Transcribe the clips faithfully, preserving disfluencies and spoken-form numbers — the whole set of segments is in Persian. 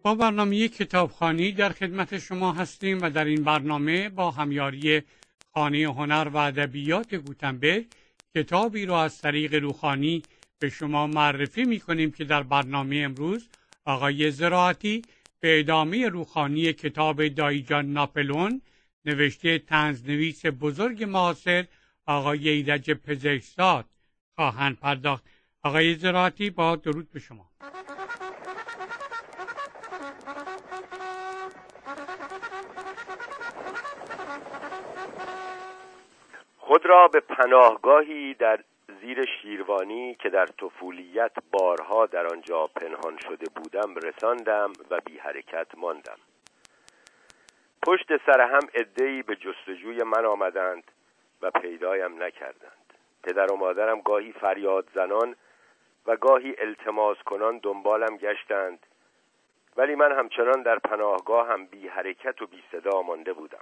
با برنامه کتابخوانی در خدمت شما هستیم و در این برنامه با همیاری خانه هنر و ادبیات گوتنبرگ کتابی را از طریق روخانی به شما معرفی می کنیم که در برنامه امروز آقای زراعتی به ادامه روخانی کتاب دایجان ناپلئون نوشته طنزنویس بزرگ معاصر آقای ایرج پزشکزاد خواهند پرداخت. آقای زراعتی، با درود به شما. خود را به پناهگاهی در زیر شیروانی که در طفولیت بارها در آنجا پنهان شده بودم رساندم و بی حرکت ماندم. پشت سر هم عده‌ای به جستجوی من آمدند و پیدایم نکردند. پدر و مادرم گاهی فریاد زنان و گاهی التماس کنان دنبالم گشتند، ولی من همچنان در پناهگاه هم بی حرکت و بی صدا مانده بودم.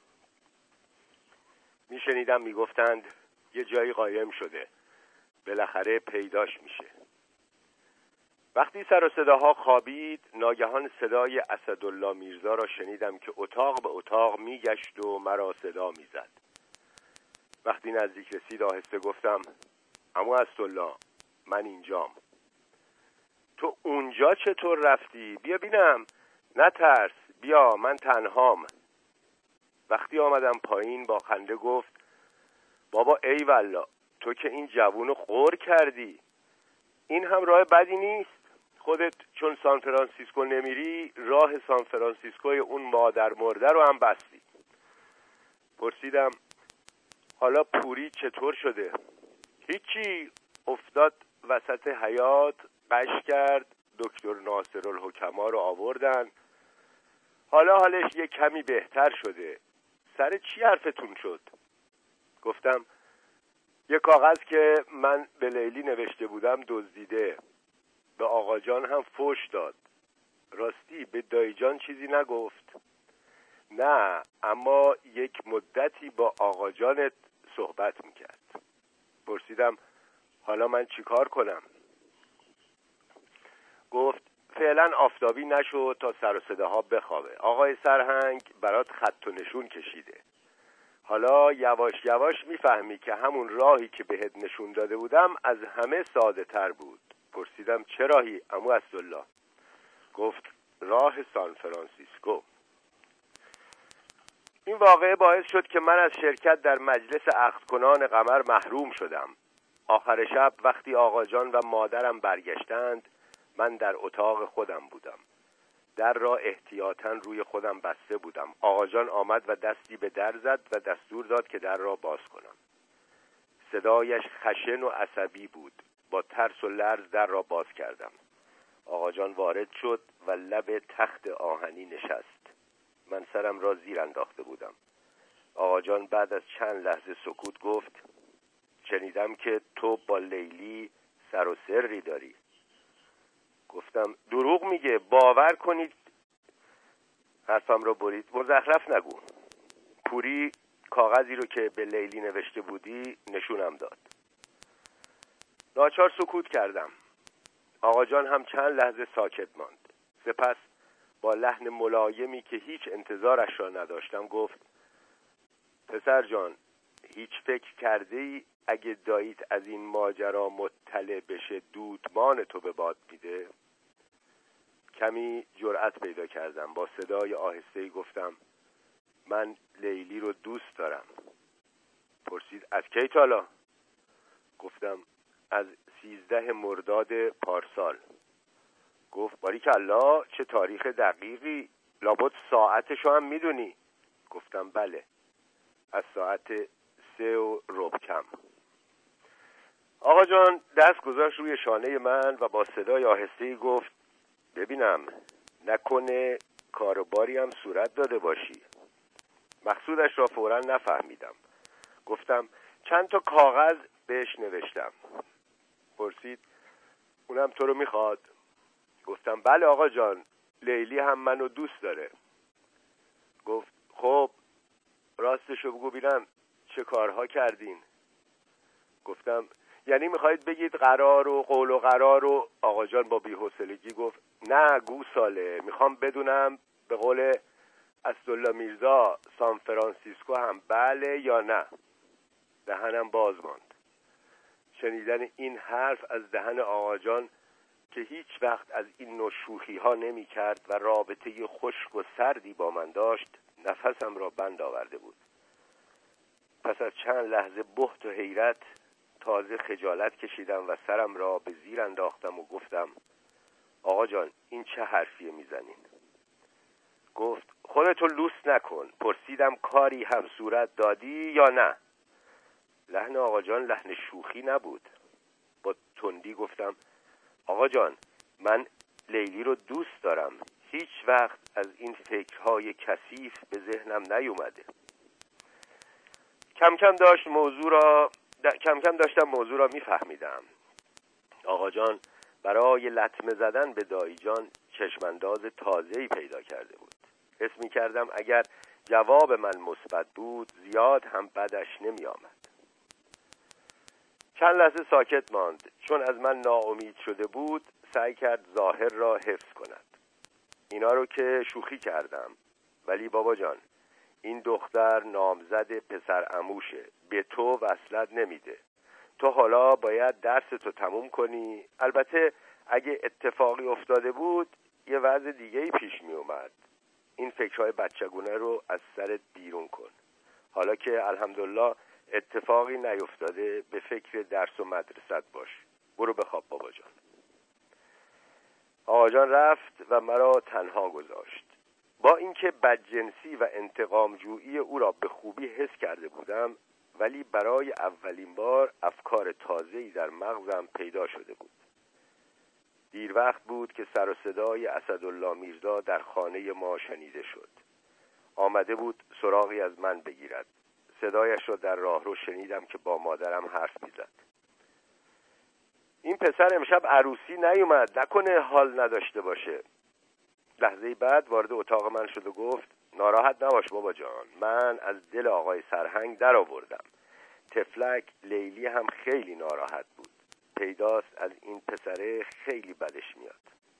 می شنیدم می گفتند یه جایی قایم شده، بالاخره پیداش میشه. وقتی سر و صداها خوابید، ناگهان صدای اسدالله میرزا را شنیدم که اتاق به اتاق می گشت و مرا صدا می زد. وقتی نزدیک رسید آهسته گفتم عمو اسدالله، من اینجام. تو اونجا چطور رفتی؟ بیا بینم. نترس، بیا، من تنهام. وقتی آمدم پایین با خنده گفت بابا ای والله، تو که این جوونو خور کردی. این هم راه بدی نیست. خودت چون سان فرانسیسکو نمیری، راه سان فرانسیسکوی اون مادر مرده رو هم بستی. پرسیدم حالا پوری چطور شده؟ هیچی، افتاد وسط حیاط، قش کرد، دکتر ناصرالحکما رو آوردن، حالا حالش یه کمی بهتر شده. سر چی حرفتون شد؟ گفتم یه کاغذ که من به لیلی نوشته بودم دزدیده. به آقا جان هم فوش داد. راستی به دایی جان چیزی نگفت؟ نه، اما یک مدتی با آقا جانت صحبت میکرد. پرسیدم حالا من چیکار کنم؟ گفت فعلا آفتابی نشو تا سر و صداها بخوابه. آقای سرهنگ برات خط و نشون کشیده. حالا یواش یواش میفهمی که همون راهی که بهت نشون داده بودم از همه ساده تر بود. پرسیدم چه راهی عمو اسدالله؟ گفت راه سان فرانسیسکو. این واقعه باعث شد که من از شرکت در مجلس عقد کنان قمر محروم شدم. آخر شب وقتی آقا جان و مادرم برگشتند، من در اتاق خودم بودم. در را احتیاطاً روی خودم بسته بودم. آقا جان آمد و دستی به در زد و دستور داد که در را باز کنم. صدایش خشن و عصبی بود. با ترس و لرز در را باز کردم. آقا جان وارد شد و لب تخت آهنی نشست. من سرم را زیر انداخته بودم. آقا جان بعد از چند لحظه سکوت گفت شنیدم که تو با لیلی سر و سری داری. گفتم دروغ میگه، باور کنید. حرفم را برید. مزخرف نگو. پوری کاغذی رو که به لیلی نوشته بودی نشونم داد. ناچار سکوت کردم. آقا جان هم چند لحظه ساکت ماند. سپس با لحن ملایمی که هیچ انتظارش را نداشتم گفت پسر جان، هیچ فکر کرده ای اگه داییت از این ماجرا مطلع بشه دودمان تو به باد میده؟ کمی جرأت پیدا کردم. با صدای آهسته‌ای گفتم من لیلی رو دوست دارم. پرسید از کی تالا؟ گفتم از سیزده مرداد پارسال. گفت باریکالله، چه تاریخ دقیقی، لابد ساعتشو هم میدونی؟ گفتم بله، از ساعت سه و ربع کم. آقا جان دست گذاشت روی شانه من و با صدای آهسته‌ای گفت ببینم نکنه کاروباری هم صورت داده باشی. مقصودش را فوراً نفهمیدم. گفتم چند تا کاغذ بهش نوشتم. پرسید اونم تو رو میخواد؟ گفتم بله آقا جان، لیلی هم منو دوست داره. گفت خب راستشو بگو بینم چه کارها کردین؟ گفتم یعنی میخواید بگید قرار و قول و قرار و آقا جان با بی‌حوصلگی گفت نه گوساله، میخوام بدونم به قول اسدالله میرزا سان فرانسیسکو هم بله یا نه. دهنم باز ماند. شنیدن این حرف از دهن آقا جان که هیچ وقت از این نوع شوخی ها نمی کرد و رابطه خشک و سردی با من داشت نفسم را بند آورده بود. پس از چند لحظه بهت و حیرت تازه خجالت کشیدم و سرم را به زیر انداختم و گفتم آقا جان این چه حرفیه میزنین؟ گفت خودتو لوس نکن. پرسیدم کاری هم صورت دادی یا نه؟ لحن آقا جان لحن شوخی نبود. با تندی گفتم آقا جان من لیلی رو دوست دارم. هیچ وقت از این فکرهای کثیف به ذهنم نیومده. کم کم داشت موضوع را کم کم داشتم موضوع را میفهمیدم. آقا جان برای لطمه زدن به دایی جان چشمانداز تازه‌ای پیدا کرده بود. حس می‌کردم اگر جواب من مثبت بود زیاد هم بدش نمی آمد. چند لحظه ساکت ماند. چون از من ناامید شده بود سعی کرد ظاهر را حفظ کند. اینا رو که شوخی کردم، ولی بابا جان این دختر نامزد پسر عموشه، به تو وصلت نمیده. تو حالا باید درستو تموم کنی. البته اگه اتفاقی افتاده بود یه وضع دیگه‌ای پیش می اومد. این فکرهای بچگونه رو از سرت بیرون کن. حالا که الحمدلله اتفاقی نیفتاده به فکر درس و مدرست باش. برو بخواب بابا جان. آقا جان رفت و مرا تنها گذاشت. با اینکه بدجنسی و انتقام جویی او را به خوبی حس کرده بودم، ولی برای اولین بار افکار تازه‌ای در مغزم پیدا شده بود. دیر وقت بود که سر و صدای اسدالله میرزا در خانه ما شنیده شد. آمده بود سراغی از من بگیرد. صدایش را در راهرو شنیدم که با مادرم حرف می‌زد. این پسر امشب عروسی نیومد، نکنه حال نداشته باشه. لحظه بعد وارد اتاق من شد و گفت ناراحت نباش بابا جان، من از دل آقای سرهنگ در آوردم. تفلک لیلی هم خیلی ناراحت بود. پیداست از این پسره خیلی بدش میاد.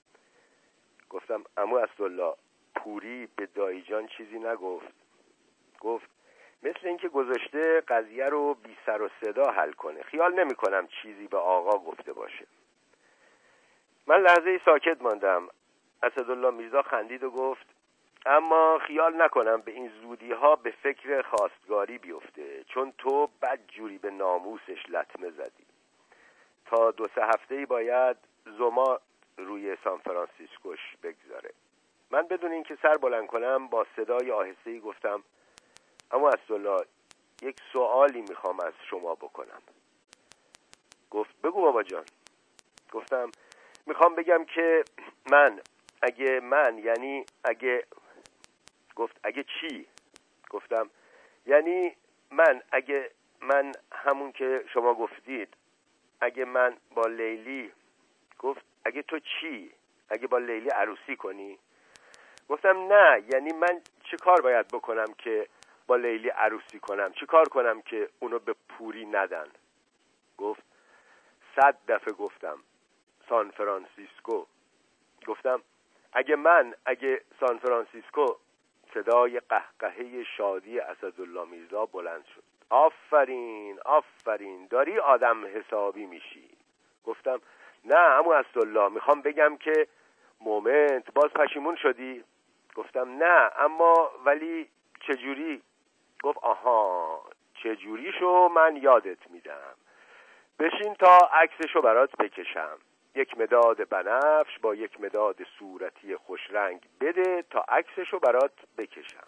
گفتم عمو اسدالله پوری به دایی جان چیزی نگفت؟ گفت مثل اینکه گذاشته قضیه رو بی سر و صدا حل کنه. خیال نمی کنم چیزی به آقا گفته باشه. من لحظه ای ساکت ماندم. اسدالله میرزا خندید و گفت اما خیال نکنم به این زودی ها به فکر خواستگاری بیفته، چون تو بد جوری به ناموسش لطمه زدی. تا دو سه هفته‌ای باید زما روی سان فرانسیسکوش بگذاره. من بدون اینکه سر بلند کنم با صدای آهسته‌ای گفتم اما اسدالله یک سوالی میخوام از شما بکنم. گفت بگو بابا جان. گفتم میخوام بگم که من اگه من یعنی اگه گفت اگه چی؟ گفتم یعنی من اگه من همون که شما گفتید اگه من با لیلی. گفت اگه تو چی؟ اگه با لیلی عروسی کنی؟ گفتم نه، یعنی من چه کار باید بکنم که با لیلی عروسی کنم؟ چه کار کنم که اونو به پوری ندن؟ گفت صد دفعه گفتم سان فرانسیسکو. گفتم اگه من اگه سان فرانسیسکو. صدای قهقهه شادی اسدالله میرزا بلند شد. آفرین آفرین داری آدم حسابی میشی. گفتم نه عمو اسدالله میخوام بگم که مومنت باز پشیمون شدی؟ گفتم نه اما ولی چجوری؟ گفت آها چجوریشو من یادت میدم. بشین تا عکسشو برات بکشم. یک مداد بنفش با یک مداد صورتی خوشرنگ بده تا عکسشو برات بکشم.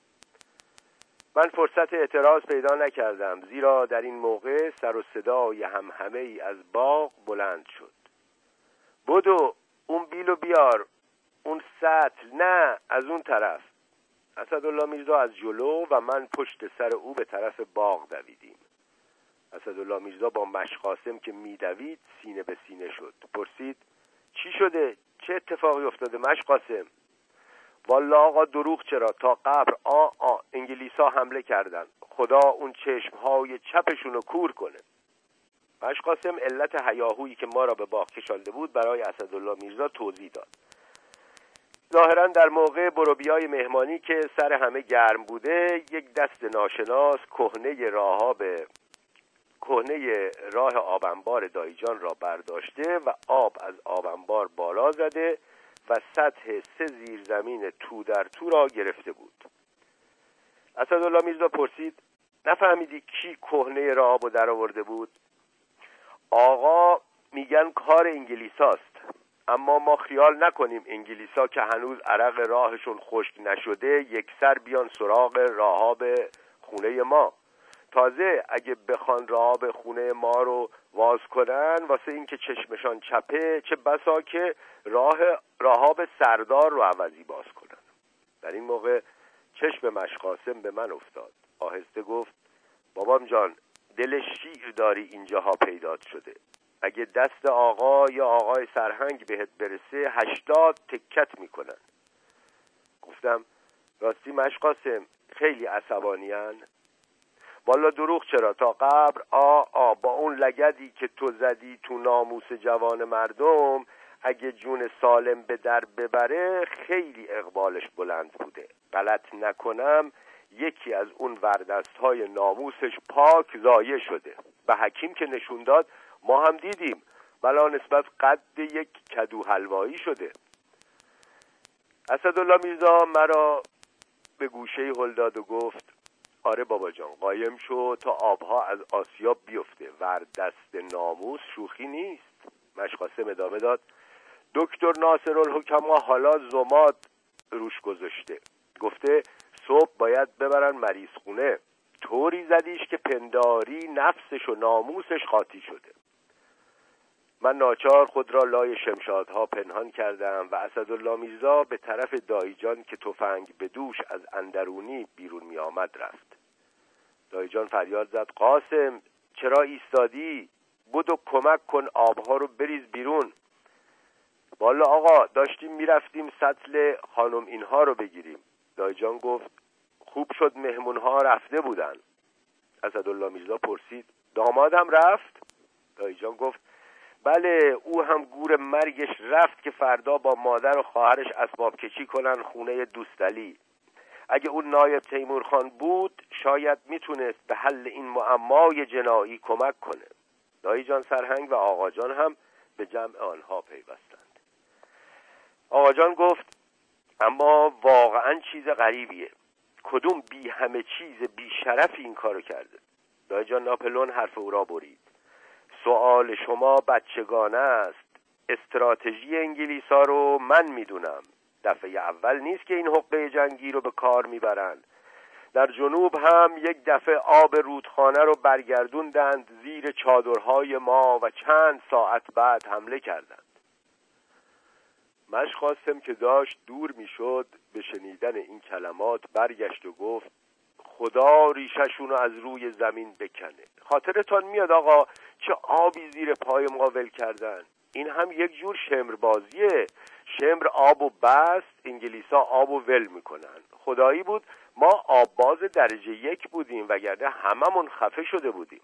من فرصت اعتراض پیدا نکردم، زیرا در این موقع سر و صدای همهمه ای از باغ بلند شد. بدو اون بیلو بیار، اون سطل نه از اون طرف. اسدالله میرزا از جلو و من پشت سر او به طرف باغ دویدیم. اسدالله میرزا با مشقاسم که میدوید سینه به سینه شد. پرسید چی شده؟ چه اتفاقی افتاده مشقاسم؟ والا آقا دروغ چرا؟ تا قبر آ آ انگلیسا حمله کردن. خدا اون چشمهای چپشونو کور کنه. مشقاسم علت هیاهویی که ما را به باغ کشانده بود برای اسدالله میرزا توضیح داد. ظاهراً در موقع بروبیای مهمانی که سر همه گرم بوده، یک دست ناشناس کهنه راهاب کهنه راه آبانبار دایجان را برداشته و آب از آبانبار بالا زده و سطح سه زیرزمین تو در تو را گرفته بود. اسدالله میرزا پرسید: نفهمیدی کی کهنه راه رو در آورده بود؟ آقا میگن کار انگلیساست، اما ما خیال نکنیم انگلیسا که هنوز عرق راهشون خشک نشده یک سر بیان سراغ راهاب خونه ما. تازه اگه بخوان راهاب خونه ما رو واز کنن واسه این که چشمشان چپه، چه بسا که راه راهاب سردار رو عوضی باز کنن. در این موقع چشم مشقاسم به من افتاد. آهسته گفت: بابام جان، دل شیر داری اینجاها پیدات شده. اگه دست آقا یا آقای سرهنگ بهت برسه هشتاد تکت میکنن. گفتم: راستی مشقاسم خیلی عصبانیان؟ والا دروغ چرا، تا قبر آ آ با اون لگدی که تو زدی تو ناموس جوان مردم، اگه جون سالم به در ببره خیلی اقبالش بلند بوده. غلط نکنم یکی از اون وردستهای ناموسش پاک ضایع شده. به حکیم که نشون داد ما هم دیدیم، بلا نسبت قد یک کدو حلوایی شده. اسدالله میرزا مرا به گوشه هل داد و گفت: آره بابا جان، قایم شو تا آبها از آسیاب بیفته. وردست ناموس شوخی نیست. مشقاسم ادامه داد: دکتر ناصرالحکما حالا زماد روش گذاشته، گفته صبح باید ببرن مریض خونه. طوری زدیش که پنداری نفسش و ناموسش قاطی شده. من ناچار خود را لای شمشادها پنهان کردم و اسدالله میرزا به طرف دایجان که تفنگ به دوش از اندرونی بیرون می آمد رفت. دایجان فریاد زد: قاسم چرا ایستادی؟ بدو کمک کن آبها رو بریز بیرون. والا آقا داشتیم میرفتیم سطل خانم اینها رو بگیریم. دایجان گفت: خوب شد مهمونها رفته بودن. اسدالله میرزا پرسید: دامادم رفت؟ دایجان گفت: بله، او هم گور مرگش رفت که فردا با مادر و خواهرش اسباب کشی کنن خونه دوستعلی. اگه اون نایب تیمور خان بود شاید میتونست به حل این معمای جنایی کمک کنه. دایی جان سرهنگ و آقا جان هم به جمع آنها پیوستند. آقا جان گفت: اما واقعا چیز غریبیه. کدوم بی همه چیز بی شرفی این کارو کرده؟ دایی جان ناپلون حرف او را برید: سوال شما بچگانه است. استراتژی انگلیسا رو من میدونم. دفعه اول نیست که این حقه جنگی رو به کار میبرند. در جنوب هم یک دفعه آب رودخانه رو برگردوندند زیر چادرهای ما و چند ساعت بعد حمله کردند. مشقاسم که داشت دور میشد به شنیدن این کلمات برگشت و گفت: خدا ریششون رو از روی زمین بکنه. خاطرتان میاد آقا چه آبی زیر پای ما ول کردن؟ این هم یک جور شمربازیه. شمر آب و بست، انگلیسا آب و ول میکنن. خدایی بود ما آبباز درجه یک بودیم وگرنه هممون خفه شده بودیم.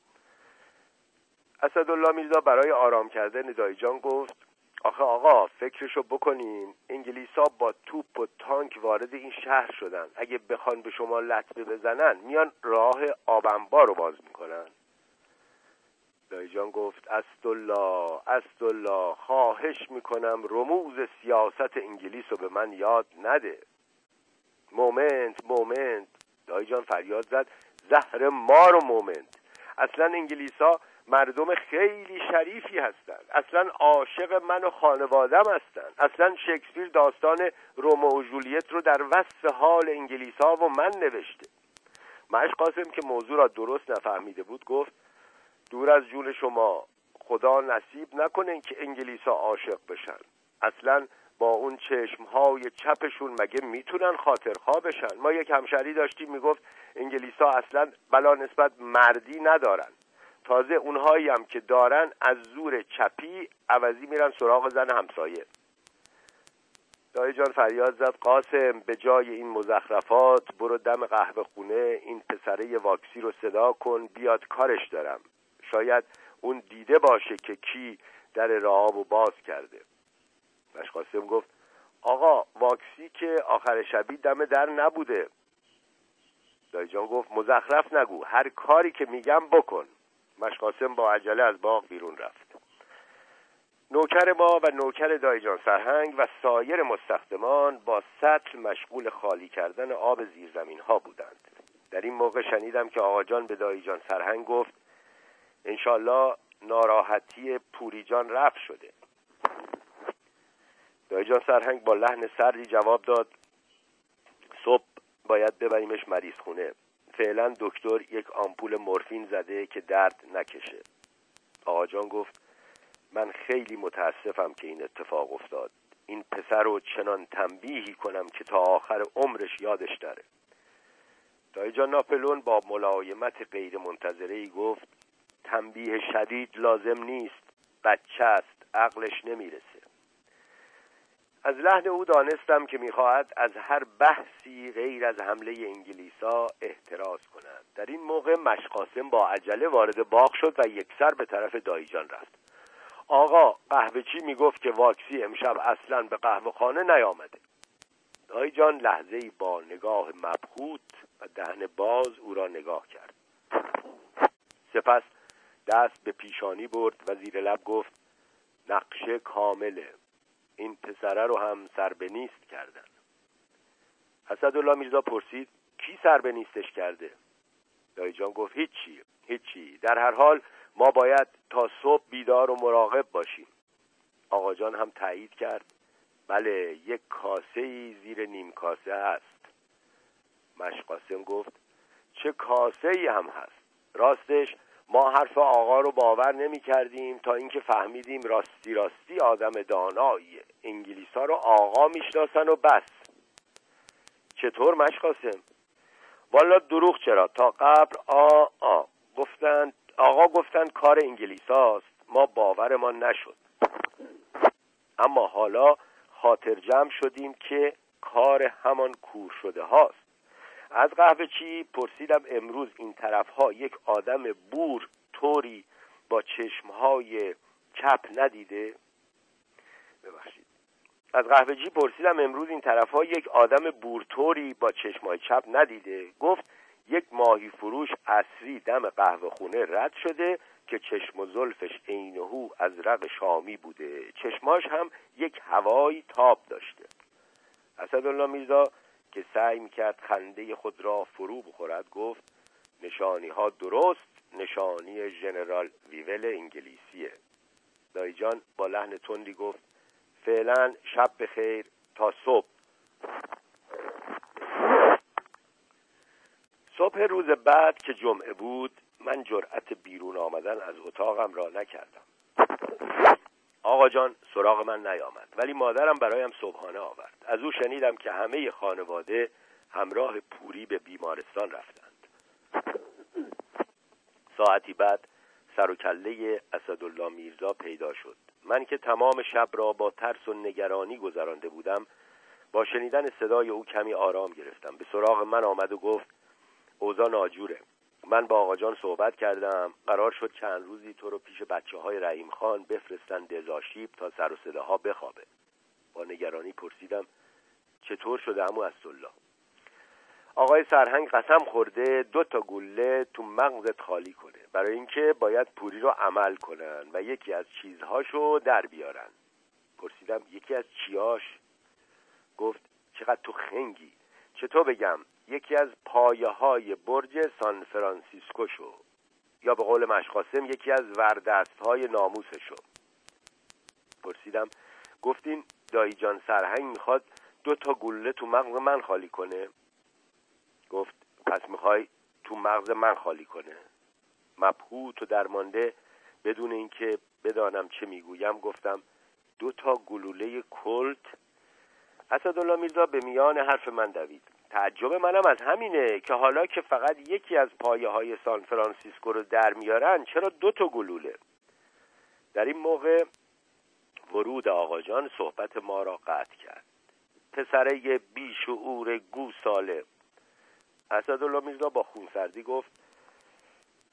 اسدالله میرزا برای آرام کردن دایجان گفت: آخه آقا فکرشو بکنین، انگلیسا با توپ و تانک وارد این شهر شدن. اگه بخوان به شما لطمه بزنن میان راه آبانبار رو باز میکنن. دایجان گفت: اسدالله اسدالله خواهش میکنم رموز سیاست انگلیس رو به من یاد نده. مومنت مومنت. دایجان فریاد زد: زهر مار و مومنت. اصلا انگلیسا مردم خیلی شریفی هستند. اصلا عاشق من و خانوادم هستند. اصلا شکسپیر داستان رومئو و جولیت رو در وصف حال انگلیسا و من نوشته. مشقاسم که موضوع را درست نفهمیده بود گفت: دور از جون شما، خدا نصیب نکنه که انگلیسا عاشق بشن. اصلا با اون چشمهای چپشون مگه میتونن خاطرخواه بشن؟ ما یک همشهری داشتیم میگفت انگلیسا اصلا بلا نسبت مردی ندارن. تازه اونهایی هم که دارن از زور چپی عوضی میرن سراغ زن همسایه. دایی جان فریاد زد: قاسم به جای این مزخرفات برو دم قهوه خونه این پسره واکسی رو صدا کن بیاد، کارش دارم. شاید اون دیده باشه که کی در رهابو باز کرده. مشقاسم گفت آقا واکسی که آخر شبی دم در نبوده. دایجان گفت مزخرف نگو، هر کاری که میگم بکن. مشقاسم با عجله از باغ بیرون رفت. نوکر ما و نوکر دایجان سرهنگ و سایر مستخدمان با سطل مشغول خالی کردن آب زیرزمین ها بودند. در این موقع شنیدم که آقا جان به دایجان سرهنگ گفت انشالله ناراحتی پوری جان رفع شده. دایجان سرهنگ با لحن سردی جواب داد صبح باید ببریمش مریض خونه. فعلا دکتر یک آمپول مورفین زده که درد نکشه. آقا جان گفت من خیلی متاسفم که این اتفاق افتاد. این پسر رو چنان تنبیهی کنم که تا آخر عمرش یادش نره. دایجان ناپلون با ملایمت غیر منتظره‌ای گفت تنبیه شدید لازم نیست، بچه است، عقلش نمیرسه. از لحن او دانستم که میخواهد از هر بحثی غیر از حمله انگلیسا احتراز کند. در این موقع مشقاسم با عجله وارد باغ شد و یکسر به طرف دایجان رفت. آقا قهوه‌چی میگفت که واکسی امشب اصلاً به قهوه خانه نیامده. دایجان لحظه‌ای با نگاه مبهوت و دهن باز او را نگاه کرد. سپس دست به پیشانی برد و زیر لب گفت نقشه کامله. این پسره رو هم سر به نیست کردن. اسدالله میرزا پرسید کی سر به نیستش کرده؟ دایجان گفت هیچی هیچی در هر حال ما باید تا صبح بیدار و مراقب باشیم. آقا جان هم تایید کرد بله یک کاسه‌ای زیر نیم کاسه هست. مشقاسم گفت چه کاسه‌ای هم هست؟ راستش ما حرف آقا رو باور نمی کردیم تا اینکه فهمیدیم راستی راستی آدم داناییه. انگلیسا رو آقا میشناسن و بس. چطور مشقاسم؟ والا دروغ چرا، تا قبل آ آ گفتن آقا گفتن کار انگلیساست، ما باورمان نشد. اما حالا خاطر جمع شدیم که کار همان کور شده هاست. از قهوه چی پرسیدم امروز این طرف ها یک آدم بور طوری با چشمهای چپ ندیده؟ ببخشید. از قهوه چی پرسیدم امروز این طرف ها یک آدم بورطوری با چشمهای چپ ندیده؟ گفت یک ماهی فروش عصری دم قهوه خونه رد شده که چشم و زلفش عینهو از رق شامی بوده، چشماش هم یک هوایی تاب داشته. اسدالله میرزا که سعی میکرد خنده خود را فرو بخورد گفت نشانی ها درست نشانی ژنرال ویول انگلیسیه. دایجان با لحن تندی گفت فعلا شب بخیر تا صبح. صبح روز بعد که جمعه بود من جرأت بیرون آمدن از اتاقم را نکردم. آقا جان سراغ من نیامد ولی مادرم برایم صبحانه آورد. از او شنیدم که همه خانواده همراه پوری به بیمارستان رفتند. ساعتی بعد سر و کله اسدالله میرزا پیدا شد. من که تمام شب را با ترس و نگرانی گذرانده بودم با شنیدن صدای او کمی آرام گرفتم. به سراغ من آمد و گفت اوضاع ناجوره. من با آقا جان صحبت کردم، قرار شد چند روزی تو رو پیش بچه های رحیم خان بفرستن دزاشیب تا سر و صداها بخوابه. با نگرانی پرسیدم چطور شده عمو اسدالله؟ آقای سرهنگ قسم خورده دو تا گله تو مغزت خالی کنه برای اینکه باید پوری رو عمل کنن و یکی از چیزهاشو در بیارن. پرسیدم یکی از چیاش؟ گفت چقدر تو خنگی. چطور بگم؟ یکی از پایه های برج سان فرانسیسکو شو، یا به قول مشقاسم یکی از وردست های ناموسشو. پرسیدم گفتین دایی جان سرهنگ میخواد دو تا گله تو مغز من خالی کنه؟ گفت پس میخوای تو مغز من خالی کنه؟ مبهوت و درمانده بدون اینکه بدانم چه میگویم گفتم دو تا گلوله کلت. اسدالله میرزا به میان حرف من دوید. تعجب منم از همینه که حالا که فقط یکی از پایه های سان فرانسیسکو رو در میارن چرا دو تا گلوله؟ در این موقع ورود آقا جان صحبت ما را قطع کرد. پسره بیشعور گوساله. اسدالله میرزا با خونسردی گفت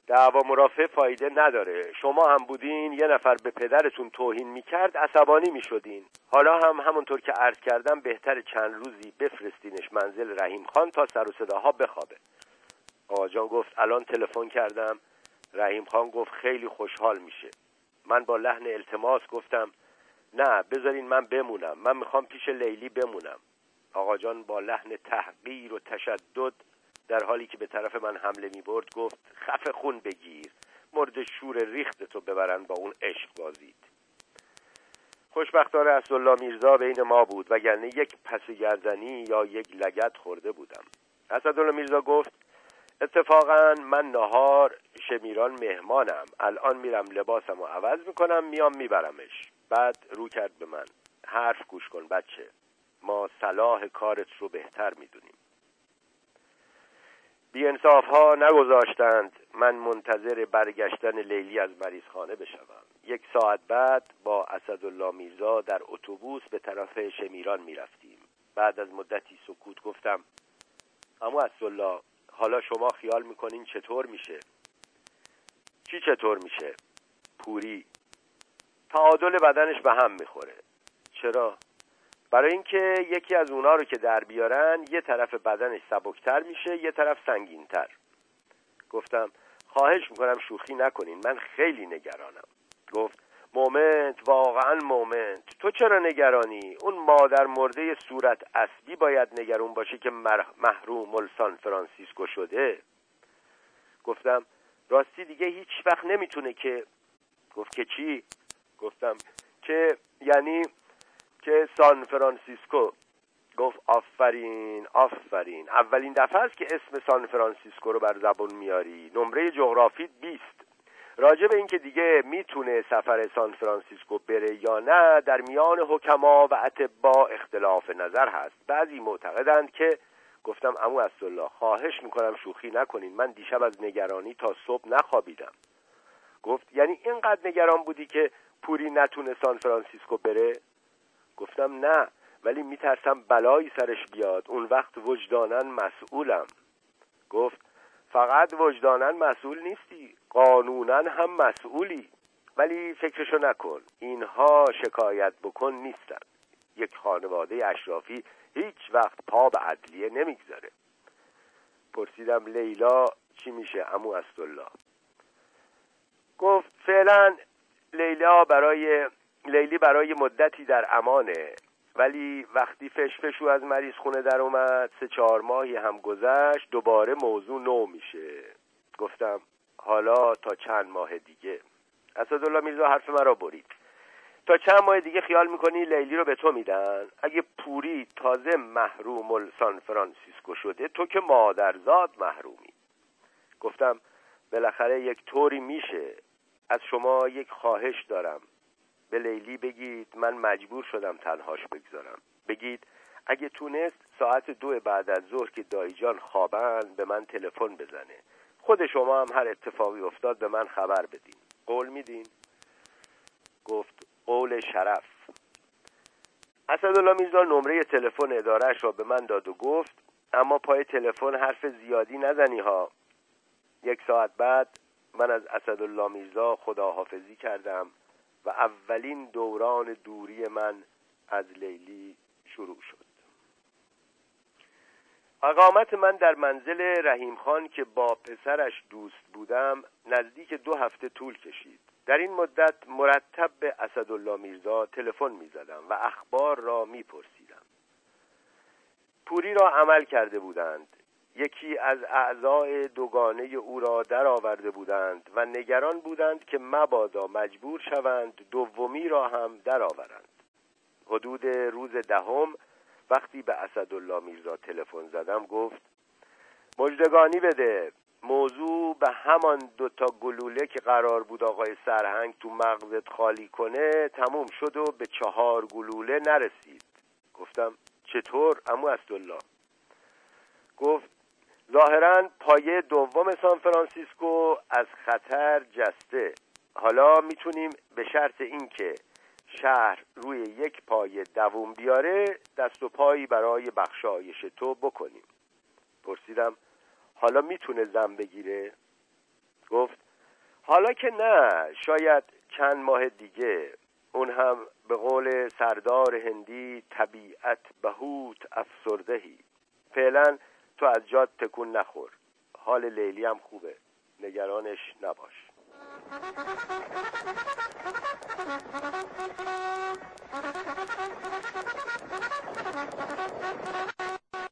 دعوا مرافع فایده نداره. شما هم بودین یه نفر به پدرتون توهین میکرد عصبانی میشدین. حالا هم همونطور که عرض کردم بهتر چند روزی بفرستینش منزل رحیم خان تا سر و صداها بخوابه. آقا جان گفت الان تلفن کردم. رحیم خان گفت خیلی خوشحال میشه. من با لحن التماس گفتم نه بذارین من بمونم، من میخوام پیش لیلی بمونم. آقا جان با لحن تحقیر و تشدد در حالی که به طرف من حمله میبرد گفت خفه خون بگیر، مرد شور ریخت تو ببرن با اون عشق بازید. خوشبختانه اسدالله میرزا بین ما بود وگرنه یک پس گردنی یا یک لگد خورده بودم. اسدالله میرزا گفت اتفاقا من نهار شمیران مهمانم، الان میرم لباسمو عوض میکنم میام میبرمش. بعد رو کرد به من حرف گوش کن بچه، ما صلاح کارت رو بهتر میدونیم. بی انصاف ها نگذاشتند من منتظر برگشتن لیلی از مریضخانه بشوم. یک ساعت بعد با اسدالله میرزا در اتوبوس به طرف شمیران میرفتیم. بعد از مدتی سکوت گفتم اما اسدالله حالا شما خیال میکنین چطور میشه؟ چی چطور میشه؟ پوری تعادل بدنش به هم میخوره. چرا؟ برای اینکه یکی از اونا رو که در بیارن یه طرف بدنش سبکتر میشه یه طرف سنگینتر. گفتم خواهش میکنم شوخی نکنین، من خیلی نگرانم. گفت مومنت، واقعا مومنت، تو چرا نگرانی؟ اون مادر مرده صورت اسبی باید نگران باشه که محروم السان فرانسیسکو شده. گفتم راستی دیگه هیچ وقت نمیتونه که. گفت که چی؟ گفتم که یعنی که سان فرانسیسکو. گفت آفرین آفرین، اولین دفعه است که اسم سان فرانسیسکو رو بر زبان میاری. نمره جغرافیت بیست. راجع به این که دیگه میتونه سفر سان فرانسیسکو بره یا نه در میان حکما و اطباء اختلاف نظر هست. بعضی معتقدند که. گفتم عمو اسدالله خواهش میکنم شوخی نکنین، من دیشب از نگرانی تا صبح نخوابیدم. گفت یعنی اینقدر نگران بودی که پوری نتونه سان فرانسیسکو بره؟ گفتم نه، ولی میترسم بلایی سرش بیاد، اون وقت وجداناً مسئولم. گفت فقط وجداناً مسئول نیستی، قانوناً هم مسئولی. ولی فکرشو نکن، اینها شکایت بکن نیستن. یک خانواده اشرافی هیچ وقت پا به عدلیه نمیگذاره. پرسیدم لیلا چی میشه عمو اسدالله؟ گفت فعلا لیلا برای لیلی برای مدتی در امانه، ولی وقتی فشفشو از مریض خونه در اومد سه چهار ماهی هم گذشت دوباره موضوع نو میشه. گفتم حالا تا چند ماه دیگه؟ اسدالله میرزا حرف مرا برید. تا چند ماه دیگه خیال میکنی لیلی رو به تو میدن؟ اگه پوری تازه محروم السان فرانسیسکو شده تو که مادرزاد محرومی. گفتم بالاخره یک طوری میشه. از شما یک خواهش دارم، به لیلی بگید من مجبور شدم تنهاش بگذارم. بگید اگه تونست ساعت دو بعد از ظهر که دایی جان خوابن به من تلفن بزنه. خود شما هم هر اتفاقی افتاد به من خبر بدین. قول میدین؟ گفت قول شرف. اسدالله میرزا نمره تلفن ادارهش را به من داد و گفت اما پای تلفن حرف زیادی نزنی ها. یک ساعت بعد من از اسدالله میرزا خداحافظی کردم و اولین دوران دوری من از لیلی شروع شد. اقامت من در منزل رحیم خان که با پسرش دوست بودم نزدیک دو هفته طول کشید. در این مدت مرتب به اسدالله میرزا تلفن می زدم و اخبار را می پرسیدم. پوری را عمل کرده بودند. یکی از اعضای دوگانه او را در آورده بودند و نگران بودند که مبادا مجبور شوند دومی را هم در آورند. حدود روز دهم وقتی به اسدالله میرزا تلفن زدم گفت مژدگانی بده، موضوع به همان دوتا گلوله که قرار بود آقای سرهنگ تو مغزت خالی کنه تموم شد و به چهار گلوله نرسید. گفتم چطور عمو اسدالله؟ گفت ظاهراً پایه دوم سان فرانسیسکو از خطر جسته. حالا میتونیم به شرط این که شهر روی یک پایه دووم بیاره دست و پایی برای بخشایش تو بکنیم. پرسیدم حالا میتونه زن بگیره؟ گفت حالا که نه، شاید چند ماه دیگه، اون هم به قول سردار هندی طبیعت بهوت افسردهی. فعلا تو از جات تکون نخور، حال لیلی هم خوبه، نگرانش نباش.